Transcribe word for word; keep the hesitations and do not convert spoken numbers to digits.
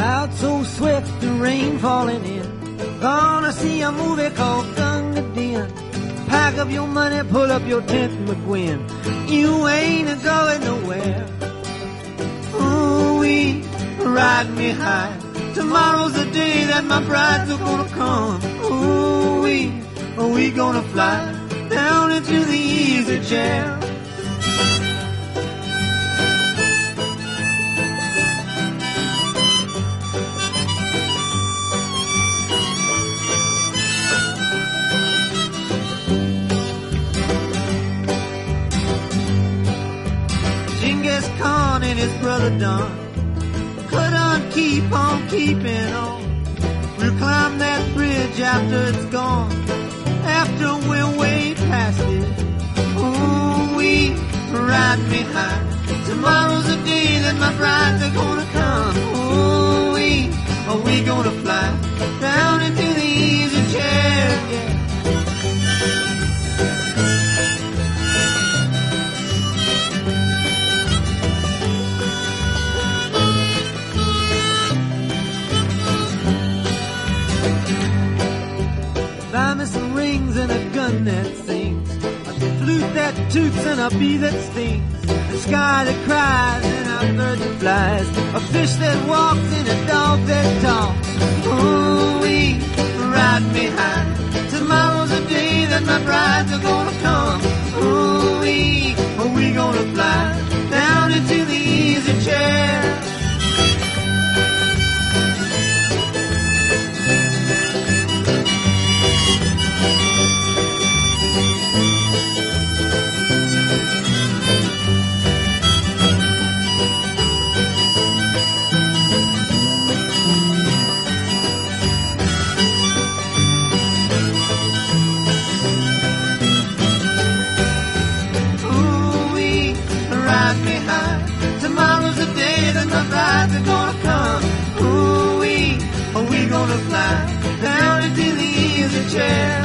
Clouds so swift, the rain falling in. Gonna see a movie called Gunga Din. Pack up your money, pull up your tent, McGuinn. You ain't going nowhere. Ooh-wee, ride me high. Tomorrow's the day that my brides are gonna come. Ooh-wee, are we gonna fly down into the easy chair? Genghis Khan and his brother Don couldn't keep on keeping on. We'll climb that bridge after it's gone, after we're way past it. Ooh, we ride me high. Tomorrow's the day that my brides are gonna come. Ooh, we are we gonna fly down into the easy chair? Yeah. Buy me some rings and a gun that sings, a flute that toots and a bee that stings, a sky that cries and a bird that flies, a fish that walks and a dog that talks. Ooh, we ride me high. Tomorrow's the day that my brides are gonna come. Ooh, we are we gonna fly down into the easy chair? Tomorrow's the day that my brides are gonna come. Ooh, we are we gonna fly down into the easy chair?